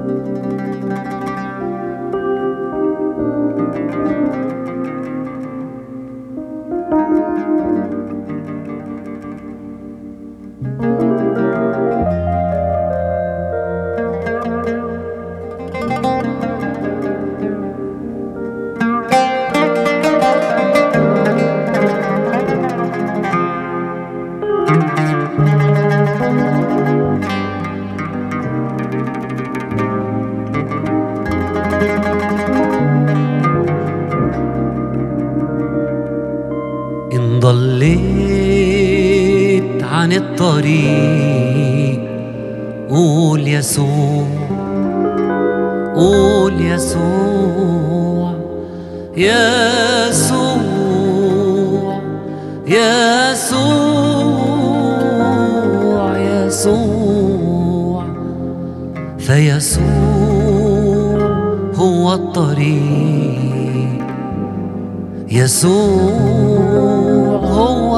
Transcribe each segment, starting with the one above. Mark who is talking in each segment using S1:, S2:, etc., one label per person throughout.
S1: إن ضليت عن الطريق قول يسوع، قول يسوع، يسوع، يسوع، يسوع. فيسوع هو الطريق، يسوع هو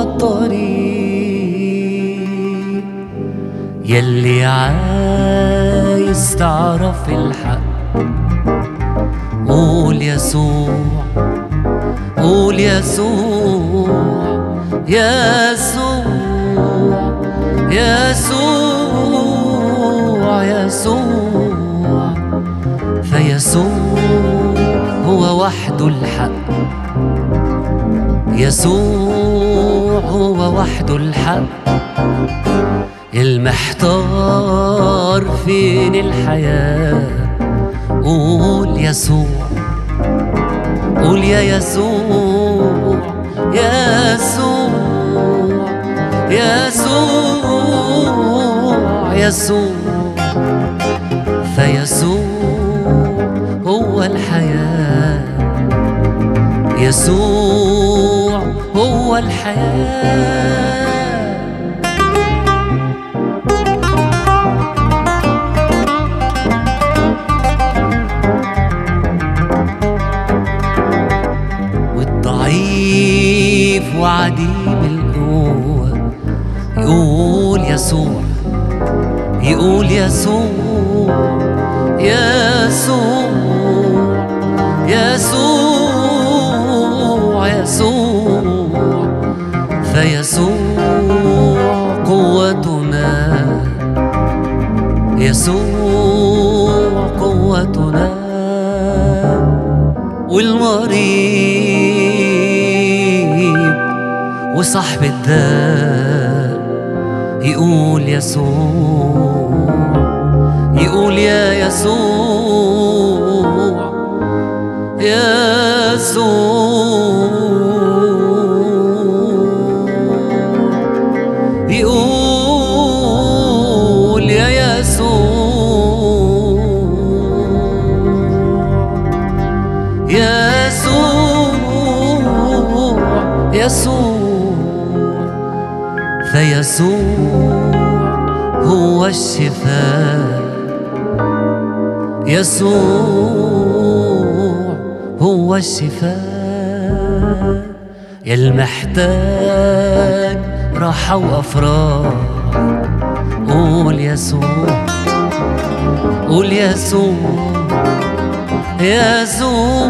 S1: الطريق. يلي عايز تعرف الحق قول يسوع، قول يسوع، يسوع، يسوع، يسوع. فيسوع هو وحده الحق، يسوع هو وحده الحق. المحتار فين الحياة قول يسوع، قول يا يسوع، يسوع، يسوع، يسوع. فيسوع هو الحياة، يسوع هو الحياة. والضعيف وعديم القوة يقول يسوع، يقول يسوع، يسوع، يسوع، يسوع. فيسوع قوتنا، يسوع قوتنا. والمريض وصاحب الداء يقول يسوع، يقول يا يسوع، يسوع. يقول يا يسوع، يسوع، يسوع. فيسوع هو الشفاء، يسوع هو الشفاء. يا المحتاج راحة وأفراح قول يسوع، قول يسوع، يسوع،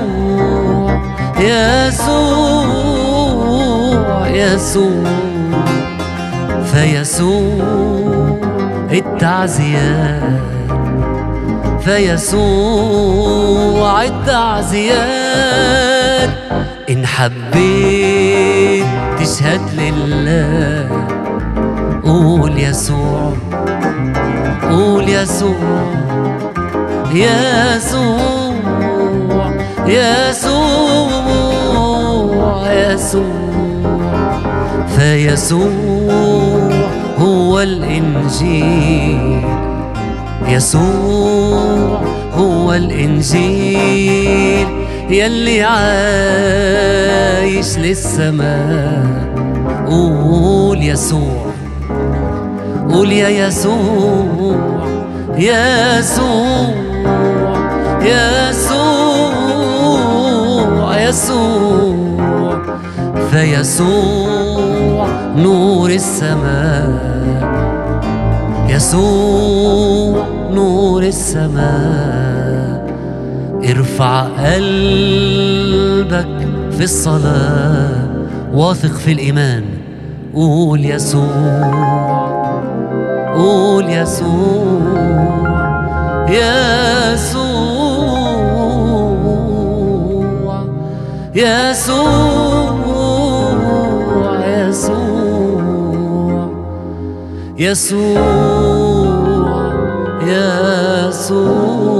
S1: يسوع، يسوع. فيسوع التعزيات، فيسوع التعزيات. إن حبيت تشهد لله قول يسوع، قول يسوع، يسوع، يسوع، يسوع. فيسوع هو الإنجيل، يسوع هو الإنجيل. يلي عايش للسماء قول يسوع، قول يا يسوع، يسوع، يسوع، يسوع. فيسوع نور السماء، يسوع نور السماء. ارفع قلبك في الصلاة، واثق في الإيمان. قول يسوع، قول يسوع، يسوع، يسوع، يسوع، يسوع، يسوع.